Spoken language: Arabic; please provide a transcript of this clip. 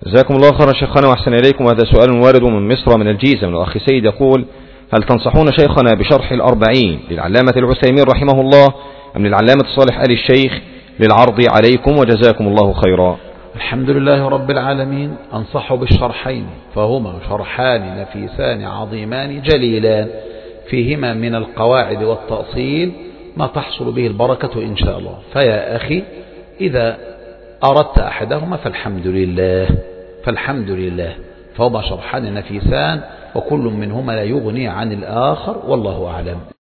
جزاكم الله خيرا شيخنا وأحسن إليكم. هذا سؤال وارد من مصر من الجيزة من الأخ سيد يقول: هل تنصحون شيخنا بشرح الأربعين للعلامة العثيمين رحمه الله أم للعلامة صالح آل الشيخ للعرض عليكم؟ وجزاكم الله خيرا. الحمد لله رب العالمين. أنصح بالشرحين، فهما شرحان نفيسان عظيمان جليلان، فيهما من القواعد والتأصيل ما تحصل به البركة إن شاء الله. فيا أخي إذا أردت أحدهما فالحمد لله، فهما شرحان نفيسان وكل منهما لا يغني عن الآخر، والله أعلم.